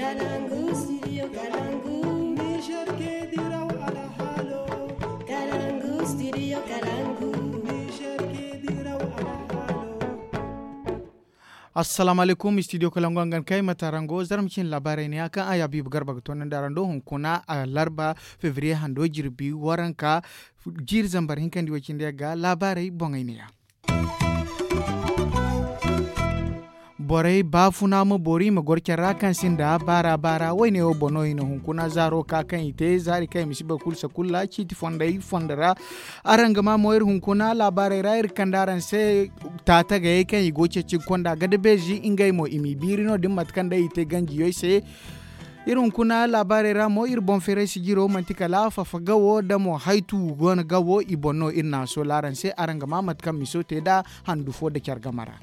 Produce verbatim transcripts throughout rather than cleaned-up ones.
Kalangu, studio Kalangu. Niger ke diraw ala halo. Kalangu, studio Kalangu. Niger ke diraw ala halo. Assalamu alaikum, studio Kalangu angan kai matarango zarmcin labarai ne akan aya bibu garba tonan darando hunkuna a larba fevrier hando jirbi waranka jir zambar hinkan di wakin ga labarai bongainiya. Borai bafuna mu bori mu gorkera kan sinda bara bara wai ne o bono ina hunkuna zaro ka kan ite zari kai misiba kulsa kulla chiti fondai fondara arangama moir hunkuna labarai rair kandaran se tata ga kan igo ceci konda gade beji ingai mo imi birino dimmat kanda ite ganji yoise irin kuna labarai ramo ir bon fere sigiro mantika la fa fagawo da mo haitu gon gawo ibono irna so laran se arangama mat kam misote da handu fo da kyargamara.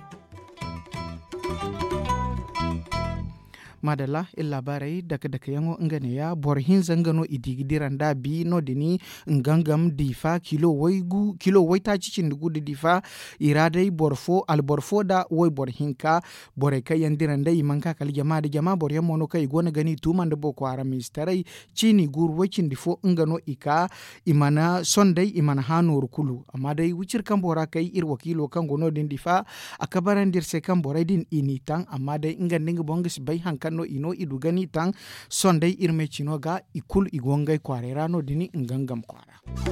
Madala il labarai daga daga yango ngane ya borhin zangano idigidiran da bi no dini ngangam difa kilo waigu kilo waita cicin dugu da difa iradai borfo al borfo da wai borhinka bore kai yandiran da imanka kal jama da jama boryan mono kai gona gani tuman da boko haram mistarai cini gur wakin difo ngano ika imana sondai imana hanur kulu amma dai wucir kan bora kai ir wakilo kan gono din difa akabaran dirse kan borai din initan amma dai ingan dinga bongis bai hanka no ino idu gani tan sondai irme chino ga ikul igongai kwarera no dini ngangam kwara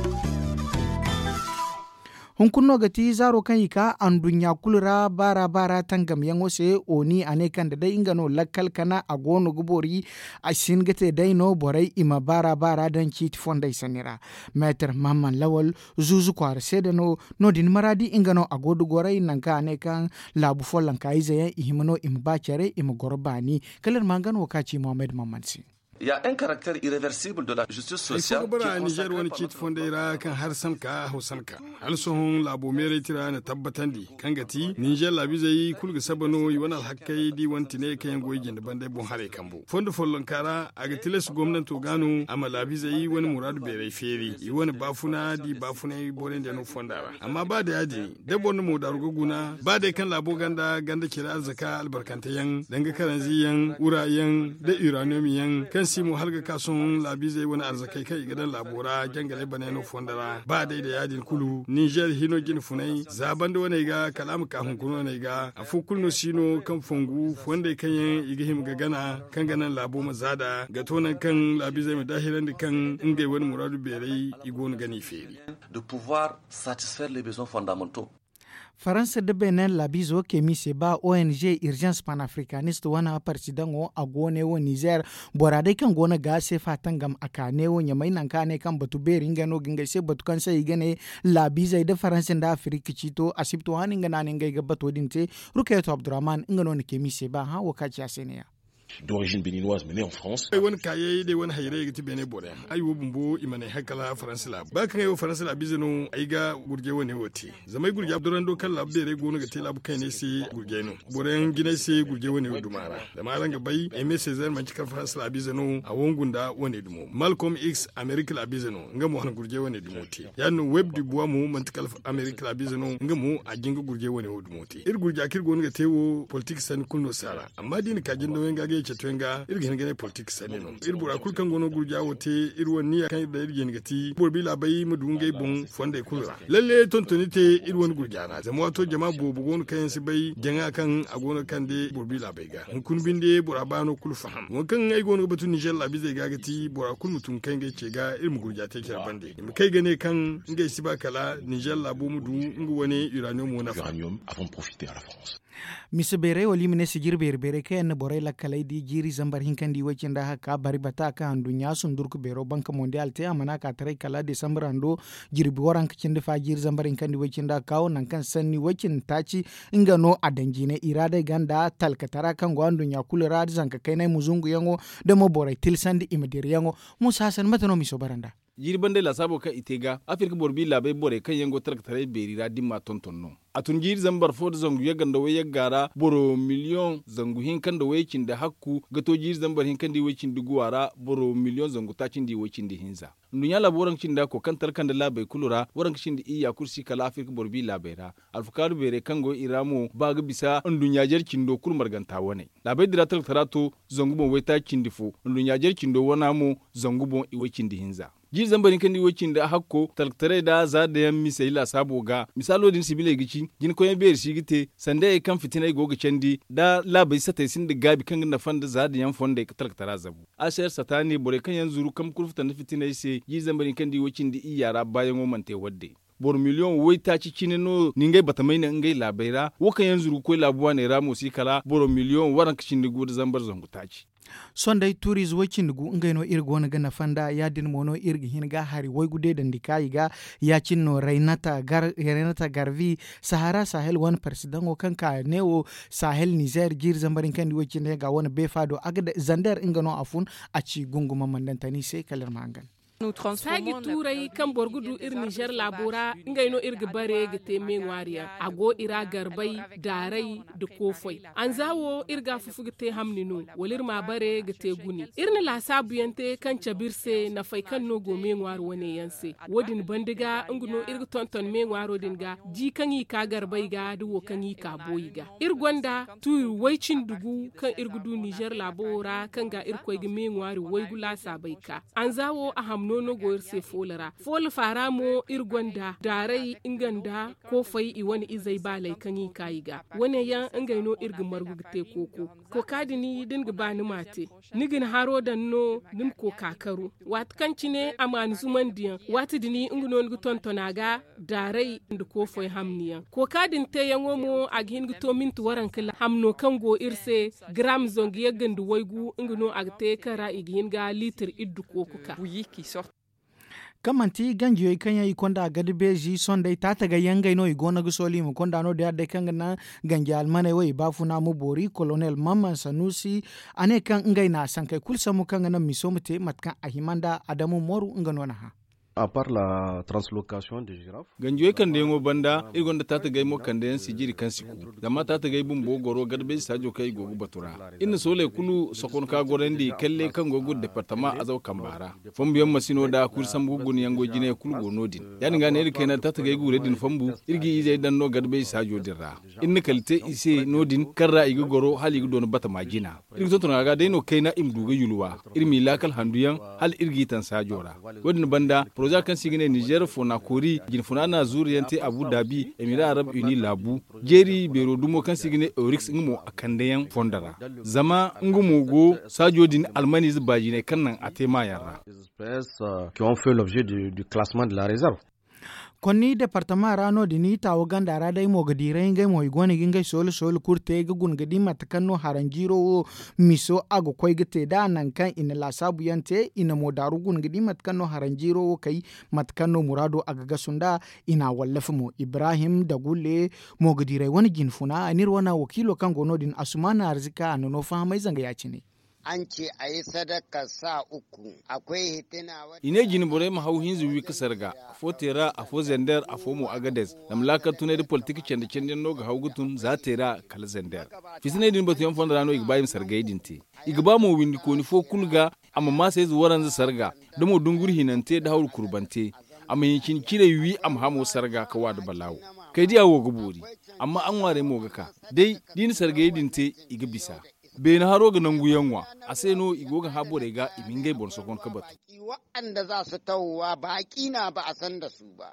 hunkunno gati zaro kan yika andunya kulura bara bara tangam yango se oni ane kan da ingano lakkal kana agono gubori asin gate dai no borai ima bara bara dan chit fondai sanira meter mamman lawal zuzu kwar seda no no din maradi ingano agodu gorai nanka ane kan labu follan kaize ihimno imba chere im gorbani kalar mangan wakachi Mohamed Mamansi. Il y a un caractère irréversible de la justice sociale. Ai bara Niger wani kit fondaira kan har sanka hausanka. Alsohon labo mere tira na tabbatan di kangati Niger labi zai kulga sabano yi wani alhakai di wanti ne kayan goyi da bandai bon hare kambo. Fondo follon kara aga tilas gwamnati gano amma labi zai wani muradu bere feri yi wani bafuna di bafuna yi bolen da no fondara. Amma ba da yaji da bon mu da ruguguna ba da kan labo ganda ganda kira arzaka albarkantayan danga karanziyan urayen da uranium kan simu halga kason labi zai wani arzakai kai gidan labora jangale bane no fondara ba dai da yadin kulu Niger hino gin funai zaban da wani ga kalamu ka hunkuno ne ga afu kulno sino kan fongu fonda kan yin igihim ga gana kan ganan labo mazada ga tonan kan labi zai madahiran da kan ingai wani muradu bere igon gani feri de pouvoir satisfaire les besoins fondamentaux. Faransa da Benin labizo ke mise ba O N G Urgence Panafricaniste wana partidango agone wo Niger borade kan gona ga se fatangam akane wo nyamai nan kane kan batu beringa no ginga se batu kan sai gane labiza da Faransa da Afrika cito asibto haninga naninga ga batu dinte Rukayeto Abdurrahman ingano ne ke mise ba ha wakaci asene d'origine béninoise menée en France. Ai wani kaye dai wani hayre gati bene bore. Ai wo bumbo imane hakala France la. Ba kan yo France la bizeno ai ga gurge wani wote. Zamai gurge Abdurrando kan la bere gono gati la bukai ne sai gurge no. Boren gine sai gurge wani dumara. Da malan ga bai ai me Cesar man cika France la bizeno a wongunda wani dumo. Malcolm X America la bizeno ngamo han gurge wani dumote. Yanu web du bois mu mantikal America la bizeno ngamo a ginga gurge wani dumote. Ir gurge akir gono gati wo politique san kulno sara. Amma dini ka jindo wenga ga cetwenga irgin gane politique sane no irbura kulkan gono gurja wote irwan niya kan da irgin gati borbi labai mudungai bon fonde kulra lalle tontonite irwan gurja na zama wato jama bobu gono kan si bai janga kan agono kan de borbi labai ga kun binde burabano kul faham won kan ai gono batu Niger labi zai ga gati bura kul mutun kan ga ce ga irmu gurja te kira bande mu kai gane kan ngai si ba kala Niger labo mudu ngu wani uranium wona fa Uranium avant profiter à la France. Misa bere wali mine sigir bere bere kai na borai la kalai di jiri zambar hinkan di wakin da haka bari bata ka handunya sun durku bero banka mondial te amana ka tare kala December ando jirbi waran kacin da fa jiri zambar hinkan di wakin da kawo nan kan sanni wakin taci inga no adangi ne irada ganda talkatara kan go handunya kulura zanka kai nai muzungu yango da mo borai tilsandi imedir yango musa san matano miso baranda. jiri bande la sabo ka itega Afrika borbi labai bore kan yango traktare berira dimma tontonno atun jiri zambar fod zangu yaganda waye gara boro miliyon zangu hinkan da wayekin da hakku gato jiri zambar hinkan di wayekin di guwara boro miliyon zangu tacin di wayekin di hinza nunya la boran cin da ko kan tarkan da labai kulura waran cin di iya kursi kala Afrika borbi labaira alfukaru bere kango iramo baga bisa ndunya jer cindo kurmar ganta wane labai dira traktarato zangu bon wayta cin fo ndunya jer cindo wana mo zangu bon iwayekin di hinza jiri zambarin kan diwocin da hakko talktare da za da yan misaila sabo ga misalo din sibile gici jin ko yan biyar sigite sanda e kan fitina go ga candi da labai sata sin da gabi kan na fanda za da yan fonda ka talktara zabu ashar satani bore kan yan zuru kam kurfuta na fitina sai jiri zambarin kan diwocin da iyara bayan womante wadde bor miliyon wai ta ci cine no ningai batamai na ngai labaira wakan yan zuru ko labuwa ne ramo si kala bor miliyon waran kicin da gudu zambar zangu taci sonday turis wakin gu ngaino irgo wona gana fanda ya din mono irgi hinga hari way gude dan dikai ga ya cinno Rainata gar Rainata Garvi Sahara Sahel wan president o kanka newo Sahel Niger jir zambarin kandi wakin ga wona be fado agada zander ingano afun a ci gunguma mandantani sai kalar mangan sagi turai kan borgudu ir Niger labora ngaino irga bare ga teme wariya ago ira garbai darai da kofoi an zawo irga fufuga te hamninu walir ma bare ga te guni irna la sabuyante kan cabirse na fai kan no go me ngwar wane yanse wodin bandiga ngno irga tonton me ngwaro dinga ji kan yi ka garbai ga duwo kan yi ka boyi ga irgonda tu waicin dugu kan irgudu Niger labora kan ga irkoi ga me ngwari wai gula sabai ka an zawo a nono goyar se folara fol fara mo irgonda darai inganda ko fai i wani izai balai kanyi kayiga wani yan ingaino irgi margugte koko ko kadini dinga bani mate nigin haro dan no nim ko kakaru wat kanci ne aman zuman diyan wat dini ingino ngi tontonaga darai nda ko fai hamniyan ko kadin te yango mo agin gito mintu waran kala hamno kango irse gram zongi yagandu waigu ingino agte kara igin ga liter iddu kokuka kamanti ganjiyo kanya ikonda gadibeji sonday tataga yanga ino igona gusoli mu konda no da kanga na ganji almane wai bafuna mu bori colonel Mama Sanusi ane kan ngai na sankai kulsa mu kanga na misomte matkan ahimanda Adamu Moru ngano na ha à part la translocation des girafes ganjoy kan de ngo banda irgonda tata gay mo kan de sijiri kan siku dama tata gay bum bo goro garbe sajo kay gogu batura inna sole kulu sokon ka gorendi kelle kan gogu departement azaw kambara fombu yam masino da kursam gugun yango jine kulu gonodin yani ngane ri kena tata gay gure din fombu irgi ije dan no garbe sajo dirra inna kalte ise nodin karra igi goro hali igi don bata majina irgi to tona ga de no kayna imduga yulwa irmi lakal handuyan hal irgi tan sajora wadin banda projet kan sigine Niger fona kori gin fona na zuriyante Abu Dhabi Emirats Arab Unis labu jeri bero dumo kan sigine Orix ngmo akandeyan fondara zama ngumo go sajodin almani zbajine kannan atema yara espèces euh, qui ont fait l'objet du, du classement de la réserve. konni departement rano dini tawo ganda rada imo gadire ngai mo igone gingai sol sol kurte gun gadi matakanno haranjiro miso ago koy gete da nan kan ina la sabu yante ina modaru gun gadi matakanno haranjiro kai matakanno murado agaga sunda ina wallafu mo Ibrahim da gulle mo gadire wani ginfuna anir wana wakilo kan gono din asumana arzika anono fahimai zanga ya ci ne an ce a yi sadaka sa uku akwai hitina ine jini bore ma hau hinzu wi kasarga fo tera a fo zender a fo mu agades na mlaka tunai da politiki cende cende no ga haugutun za tera kala zender fisine din batu yan fonda rano igbayim sargai dinti igba mo windi ko ni fo kulga amma ma sai zuwaran za sarga da mo dunguri hinante da haul kurbante amma yin kire wi am hamo sarga ka wadu balawo kai dia wo guburi amma an ware mo ga ka dai din sargai dinte iga bisa be na haro ga nangu yanwa a sai no igoga habo da ga imingai borso kon kabatu wa'anda za su tawwa baki na ba a san da su ba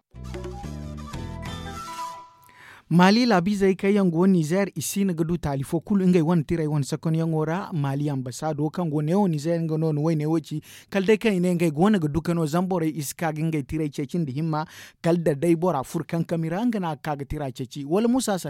Mali labi zai kai yango Niger isi na gadu talifo kulu ingai wani tirai wani sakon yangora Mali ambasado kan go neo Niger nga no wai ne woci kalde kai ne ngai gona ga dukano zambore iska gingai tirai cecin da himma kalda dai bora furkan kamera ngana kaga tirai ceci wala musasan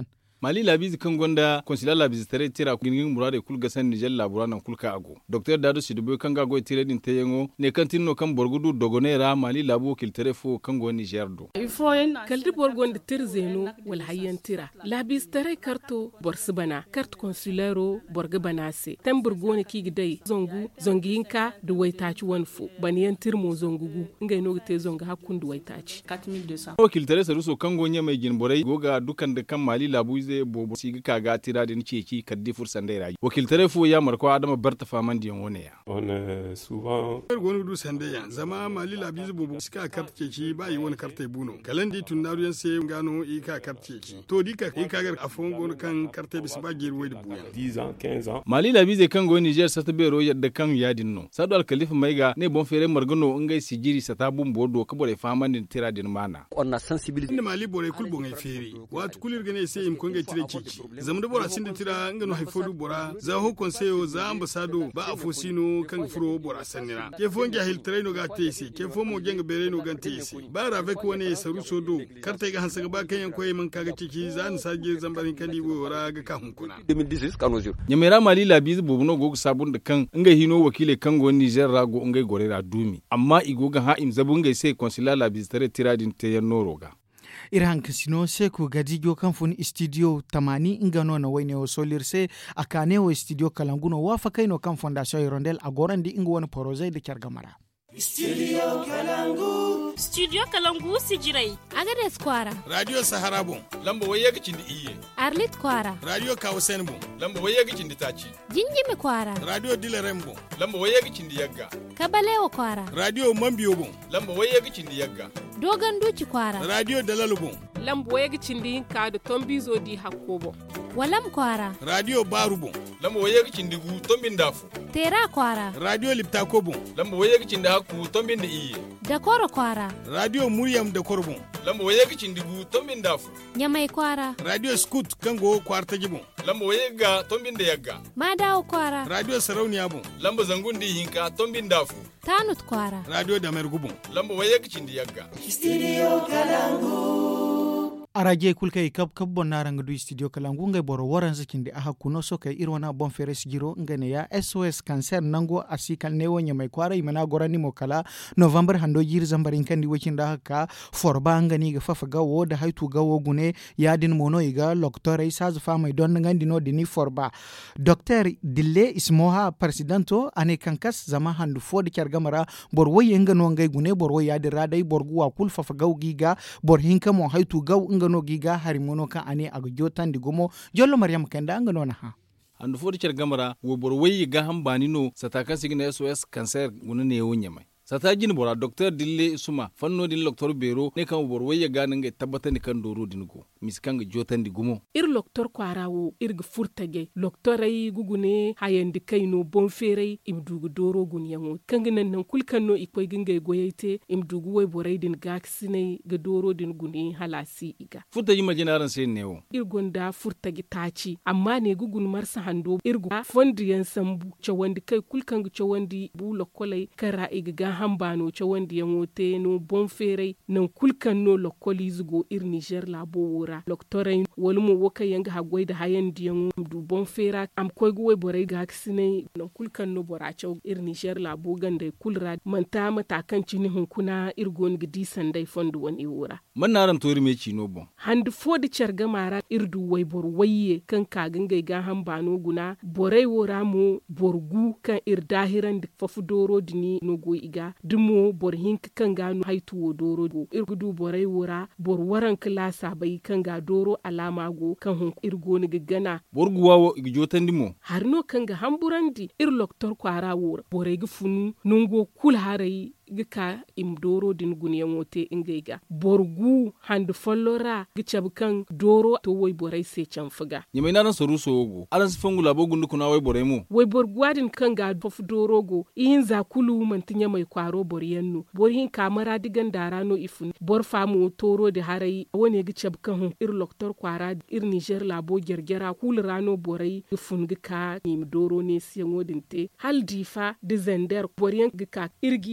mali labizi kan gonda consular labizi tare tira gingin murade kulga san Niger labura nan kulka ago docteur Dado Sidibe kan ga go tire din tayengo ne kan tinno kan borgudu dogonera mali labu kil telefo kan go Niger do kaldi borgon de tirzeno wal hayyan tira labizi tare karto borsibana carte consularo borga banase tan burgone ki gidai zongu zonginka da waitaci wanfu baniyan tirmo zongugu ngai no te zonga hakkun da waitaci wakil tare saruso kan go nyamai gin borai goga dukan da kan mali labu zai bobo sigi kaga tira din ceki kaddi fursan dai rayi wakil tare fo ya marko adama barta faman diyan wone ya on souvent gonu du sande ya zama mali labu zai bobo sika carte ceki ba yi wani carte buno kalandi tun daru yan sai gano i ka carte ceki to dika i kaga afon gonu kan carte bis ba gir wai buya dix ans quinze ans mali labu zai kan go Niger sata bero yadda kan yadin no sadu al khalifa maiga ne bon fere margano ngai sigiri sata bum bodo ka bore faman din tira din mana on a sensibilité ne mali bore kul bon ai feri wat kulir gane sai im ko ngai tire ceki zam da bora sin da tira ngano haifodu bora za ho conseil za ambasado ba afosino kan furo bora sanira ke fo ngi hil traino ga tesi ke fo mo genga bere no gan tesi bara avec woni saru sodo karta ga hansa ba kan koy man kaga ciki zan sage zambarin kan dibo wara ga ka hunkuna deux mille dix-huit kanojo nyamera mali labiz bobuno go sabun da kan ngai hino wakile kan go Niger rago ngai gorera dumi amma igoga ha im zabun ngai sai consular labiz tare tiradin te yanoroga irhan kasino se ku gadijo kan fun studio tamani ingano na wayne o solirse akane o studio kalanguno wafa kaino kan fondation Hirondelle agorandi ingo woni projet de Kyargamara. Studio Kalangu. Studio Kalangu sijirai. Agades Kwara. Radio Sahara bon. Lambo wayega cindi iye. Arlit Kwara. Radio Kausen bon. Lambo wayega cindi tachi. Jinjimi Kwara. Radio Dilerem bon. Lambo wayega cindi yagga. Kabalewo Kwara. Radio Mambio bon. Lambo wayega cindi yagga. Dogon Duci Kwara. Radio Dalalu bon. Lambo wayega cindi ka da tombizo di hakkobo. Walam Kwara. Radio Baru bon. Lambo wayega cindi gu tombin dafu. Tera Kwara. Radio Liptako bon. Lambo wayega cindi hakku tombin da iye. Dakoro Kwara. Radio Muriam da Korbon. Lambo wayega cindi gu tombin dafu. Nyamai Kwara. Radio Scoot kango kwarta gibon. Lambo wayega tombin da yagga. Madawo Kwara. Radio Sarauniya bon. Lambo zangundi hinka tombin dafu. Tanut Kwara. Radio Damer Gubon. Lambo wayega cindi yagga. Studio Kalangu. Araje kulkay kap kap bonarang du studio Kalangu ngay boro waran zakinde aha kuno so kay irwana bon feres giro ngane ya S O S cancer nango asikal newo nyamay kwara imana gorani mo kala November hando jir zambarin kandi wacinda haka forba ngani ga fafa gawo da haytu gawo gune yadin mono iga docteur isaz fama don ngandi no dini forba docteur dille ismoha presidento ane kankas zama handu fodi Kyargamara bor woy ngano ngay gune bor woy yadi radai bor guwa kul fafa gaw giga bor hinka mo haytu gaw ngano giga harimono ka ane aga jotan digomo jollo Maryam Kenda ngano na ha andu fodi Kyargamara wo bor woy ga hambani no sataka signa S O S cancer gune ne wonyamai sata jini bora docteur dille suma fanno din docteur bero ne kan bor waya ganin ga tabbata ni kan doro dingo miskan ga jotan di gumo ir docteur kwarawo ir ga furtage docteur ay gugune hayandi kaino bon fere im dugu doro gun yango kan nan nan kulkan no ikoy ginga goyete im dugu way boray din gaksine ga doro din guni halasi iga furtaji majinaran sai newo ir gonda furtage taci amma ne gugun marsa hando ir gu fondi yan sambu chawandi kai kulkan ga chawandi bu lokolai kara iga hambano ce wanda ya mote no bon fere nan kulkan no lokoli zugo ir Niger labo wora loktorai walmu woka yanga hagwai da hayan diyan du bon fera am koy goy borai ga aksine nan kulkan no borace ir Niger labo ganda kulra manta matakan cini hunkuna ir gon gidi sandai fondu wani wora man naram tori me cino bon hand fodi cerga mara ir du way bor waye kan ka gangai ga hambano guna borai wora mu borgu kan ir dahiran da fafu doro dini no go iga dumo bor hink kan gano haitu wo doro go irgudu borai wora bor waran klasa bai kan ga doro alama go kan hun irgo ni gana borguwa wo igjotan dimo harno kan ga hamburandi ir loktor kwara wora borai gufunu nungo kul harai gika im doro din guniyan wote ingaiga borgu hand follora gicab kan doro to woy borai se can fuga nyamai naran soru sogo alan sifangula bogundu kuna woy borai mu woy borguadin kan ga fof doro go yin zakulu mantinya mai kwaro boriyannu borhin kamara digan darano ifun bor famu toro de harai woni gicab kan ir loktor kwara ir Niger labo gergera kulrano borai ifun gika im doro ne siyan wodinte hal difa de zender boriyan gika irgi dan fon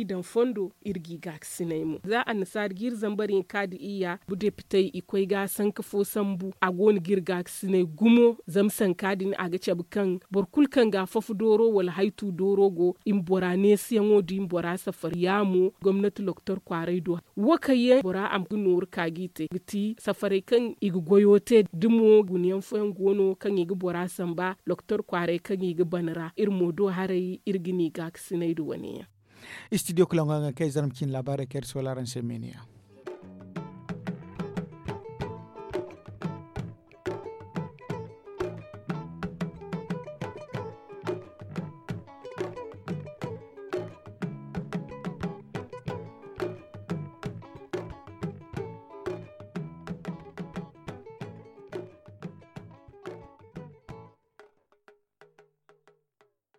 fondo irgi ga sinai mu za a nasar gir zambarin kadi iya bu deputai ikwai ga san kafo sambu a goni gir ga sinai gumo zamsan kadin a ga kan borkul kan ga fafu doro wala haitu doro go in bora ne siyan wodi in bora safar yamu gwamnati loktor kwarai do wakaye bora am gunur kagite giti safare kan igi goyote dumo guniyan foyan gono kan igi bora samba loktor kwarai kan igi banara irmo do harai irgini ga sinai do wani studio kulanganga kai zaramkin labarai ker solaran semenia